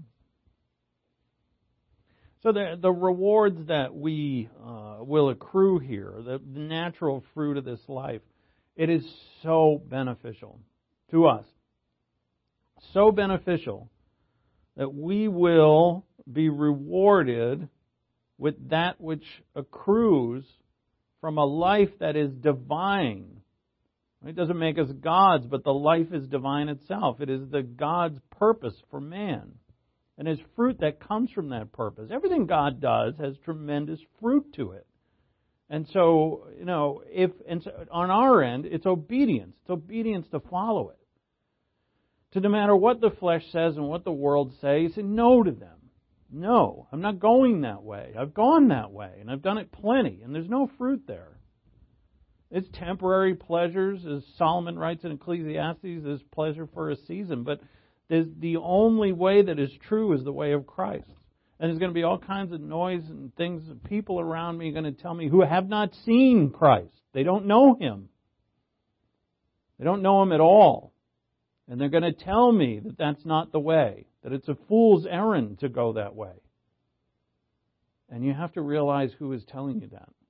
So the rewards that we will accrue here, the natural fruit of this life, it is so beneficial to us. So beneficial that we will be rewarded with that which accrues from a life that is divine. It doesn't make us gods, but the life is divine itself. It is the God's purpose for man. And there's fruit that comes from that purpose. Everything God does has tremendous fruit to it. And so, on our end, it's obedience. It's obedience to follow it. To no matter what the flesh says and what the world says, you say no to them. No, I'm not going that way. I've gone that way, and I've done it plenty, and there's no fruit there. It's temporary pleasures, as Solomon writes in Ecclesiastes, there's pleasure for a season, but the only way that is true is the way of Christ. And there's going to be all kinds of noise and things, people around me are going to tell me who have not seen Christ. They don't know Him. They don't know Him at all. And they're going to tell me that that's not the way, that it's a fool's errand to go that way. And you have to realize who is telling you that.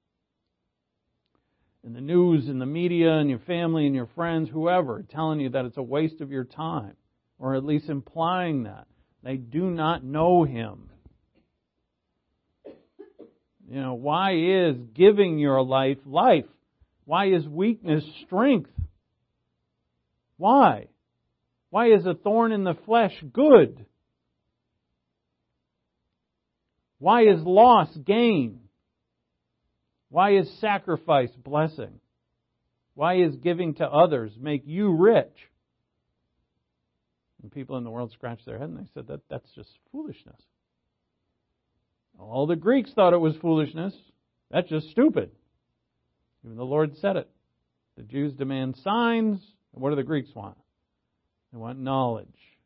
In the news, in the media, and your family and your friends, whoever, telling you that it's a waste of your time, or at least implying that. They do not know Him. Why is giving your life life? Why is weakness strength? Why? Why is a thorn in the flesh good? Why is loss gain? Why is sacrifice blessing? Why is giving to others make you rich? And people in the world scratch their head and they said that's just foolishness. All the Greeks thought it was foolishness. That's just stupid. Even the Lord said it. The Jews demand signs. And what do the Greeks want? They want knowledge.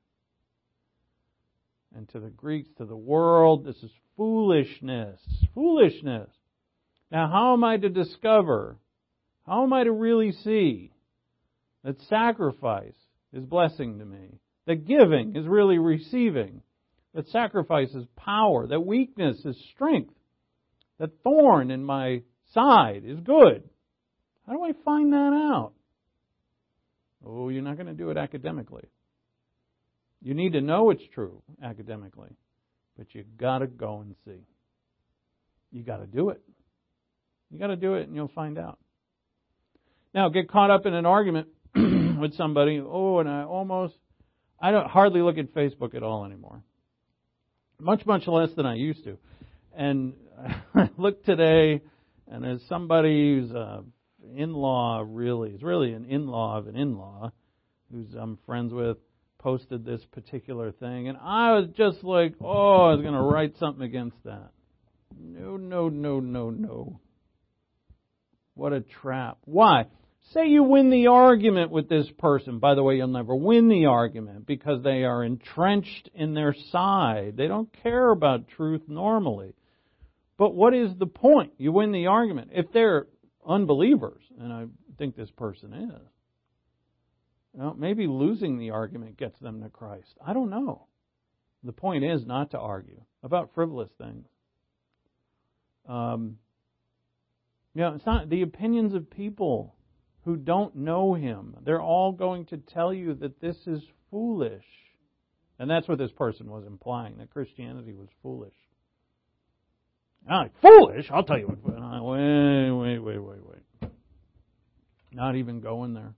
And to the Greeks, to the world, this is foolishness. Foolishness. Now, how am I to discover? How am I to really see that sacrifice is blessing to me? That giving is really receiving? That sacrifice is power? That weakness is strength? That thorn in my side is good? How do I find that out? Oh, you're not going to do it academically. You need to know it's true academically, but you got to go and see. You got to do it. You got to do it, and you'll find out. Now, get caught up in an argument with somebody. Oh, and I don't hardly look at Facebook at all anymore. Much less than I used to. And I looked today, and there's somebody who's in-law, is really an in-law of an in-law, who's I'm friends with, posted this particular thing, and I was just like, I was going to write something against that. No. What a trap. Why? Say you win the argument with this person. By the way, you'll never win the argument because they are entrenched in their side. They don't care about truth normally. But what is the point? You win the argument. If they're unbelievers, and I think this person is, maybe losing the argument gets them to Christ. I don't know. The point is not to argue about frivolous things. It's not the opinions of people who don't know Him. They're all going to tell you that this is foolish. And that's what this person was implying, that Christianity was foolish. Foolish? I'll tell you what. Wait. Not even going there.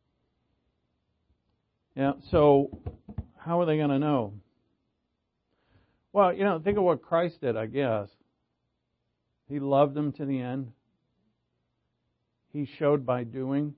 Yeah, so how are they going to know? Well, think of what Christ did, I guess. He loved them to the end. He showed by doing.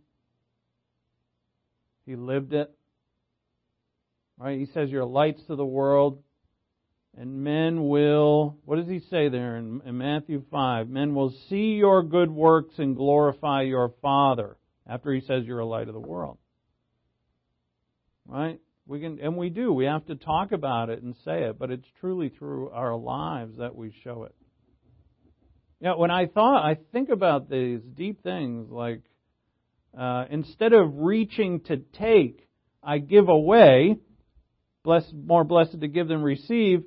He lived it. Right? He says, you're lights to the world. And men will, what does he say there in Matthew 5? Men will see your good works and glorify your Father. After he says you're a light of the world. Right? We do. We have to talk about it and say it, but it's truly through our lives that we show it. When I think about these deep things, like instead of reaching to take, I give away. More blessed to give than receive.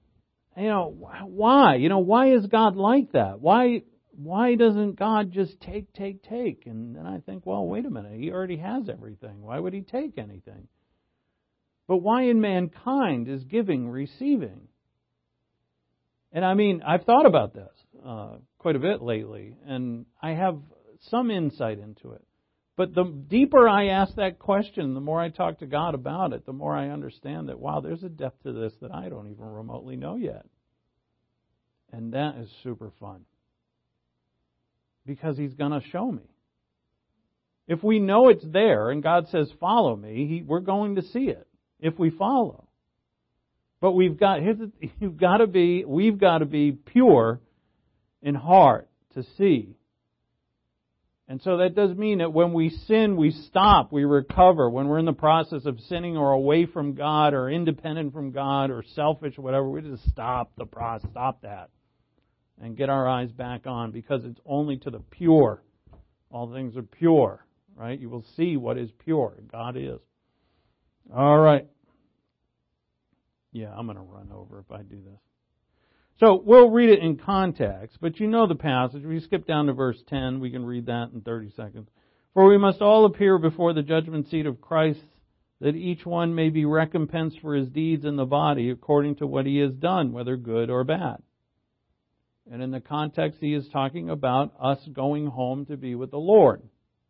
Why? Why is God like that? Why doesn't God just take? And then I think, well, wait a minute. He already has everything. Why would He take anything? But why in mankind is giving receiving? And I've thought about this quite a bit lately, and I have some insight into it. But the deeper I ask that question, the more I talk to God about it, the more I understand that, wow, there's a depth to this that I don't even remotely know yet. And that is super fun. Because He's going to show me. If we know it's there and God says, follow me, we're going to see it if we follow. But we've got to be pure in heart to see. And so that does mean that when we sin, we stop, we recover. When we're in the process of sinning or away from God or independent from God or selfish or whatever, we just stop the process, stop that. And get our eyes back on, because it's only to the pure. All things are pure, right? You will see what is pure. God is. All right. Yeah, I'm going to run over if I do this. So we'll read it in context, but you know the passage. If you skip down to verse 10, we can read that in 30 seconds. For we must all appear before the judgment seat of Christ, that each one may be recompensed for his deeds in the body according to what he has done, whether good or bad. And in the context, he is talking about us going home to be with the Lord.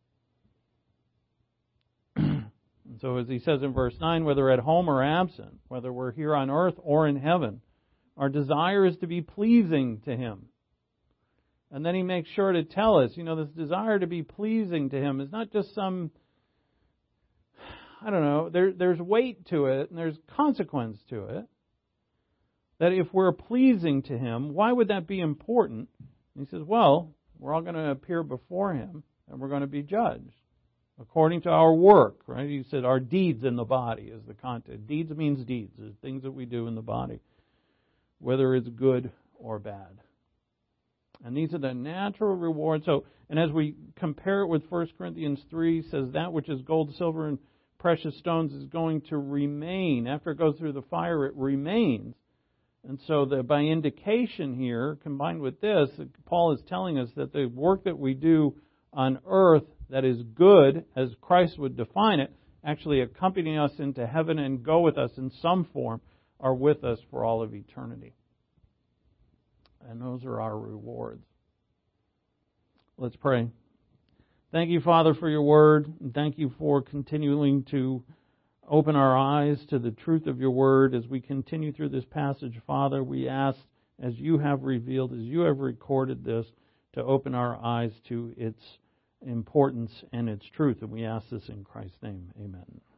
So as he says in verse 9, whether at home or absent, whether we're here on earth or in heaven, our desire is to be pleasing to Him. And then he makes sure to tell us, this desire to be pleasing to Him is not just some, there's weight to it and there's consequence to it. that if we're pleasing to Him, why would that be important? And he says, well, we're all going to appear before Him, and we're going to be judged according to our work, right? He said our deeds in the body is the content. Deeds means deeds. There's things that we do in the body, whether it's good or bad. And these are the natural rewards. So, and as we compare it with 1 Corinthians 3, it says that which is gold, silver, and precious stones is going to remain. After it goes through the fire, it remains. And so by indication here, combined with this, Paul is telling us that the work that we do on earth that is good, as Christ would define it, actually accompany us into heaven and go with us in some form, are with us for all of eternity. And those are our rewards. Let's pray. Thank you, Father, for your word. And thank you for continuing to open our eyes to the truth of your word as we continue through this passage. Father, we ask, as you have revealed, as you have recorded this, to open our eyes to its importance and its truth. And we ask this in Christ's name. Amen.